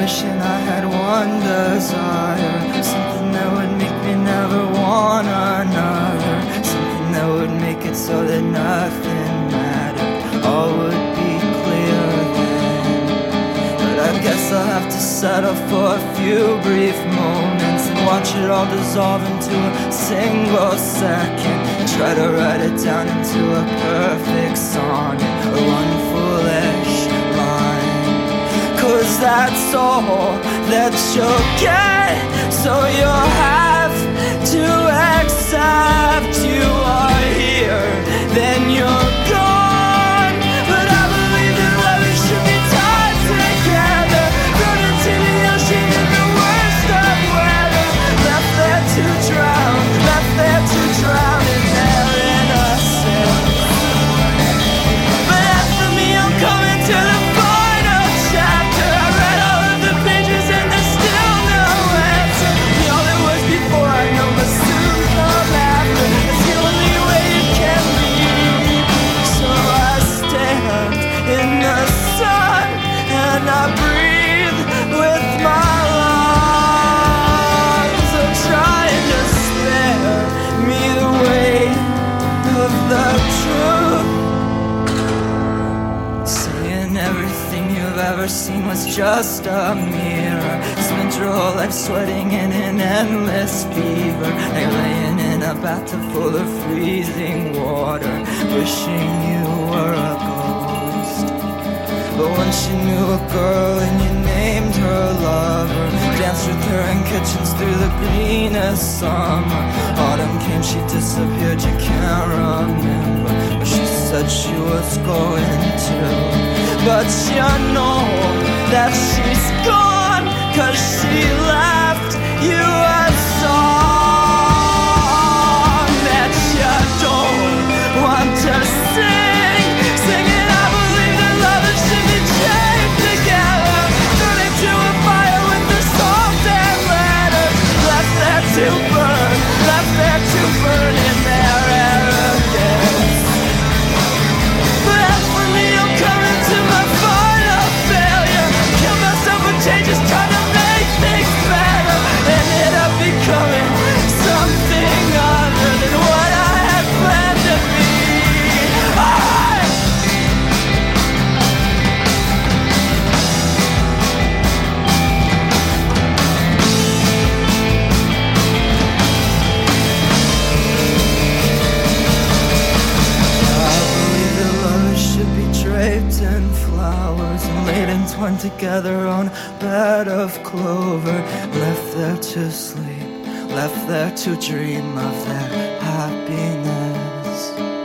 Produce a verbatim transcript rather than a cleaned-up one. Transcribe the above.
wishing I had one desire, something that would make me never want another, something that would make it so that nothing mattered, all would be clear then. But I guess I'll have to settle for a few brief moments and watch it all dissolve into a single second, and try to write it down into a perfect sonnet or one foolish line. Cause that's all that you'll get, so you'll have to accept you are here, then you're gone. But I believe that lovers should be tied together, thrown into the ocean in the worst of weather, left there to drown, left there to drown in their innocence. But as for me, I'm coming to the final chapter. I read all of the pages and there's still no answer. The only words before I know must soon come after. It's the only way it can be. So I stand in the sun and I breathe with my lungs. I'm trying to spare me the weight of the truth, saying everything you've ever seen was just a mirror. Spent your whole life sweating in an endless fever, like laying in a bathtub full of freezing water, wishing you were a ghost. But once you knew a girl and you named her lover, danced with her in kitchens through the greenest summer. Autumn came, she disappeared, you can't remember where she said she was going to. But you know that she's gone, cause she left you a song that you don't want to sing. Singing, I believe that lovers should be chained together, thrown into a fire with the salt and letters, left there to burn, left there to burn in their arrogance. But as for me, I'm coming to my final failure, kill myself with changes, trying to make things better, ended up becoming something other than what I had planned to be. I draped in flowers and laid entwined together on a bed of clover, left there to sleep, left there to dream of their happiness.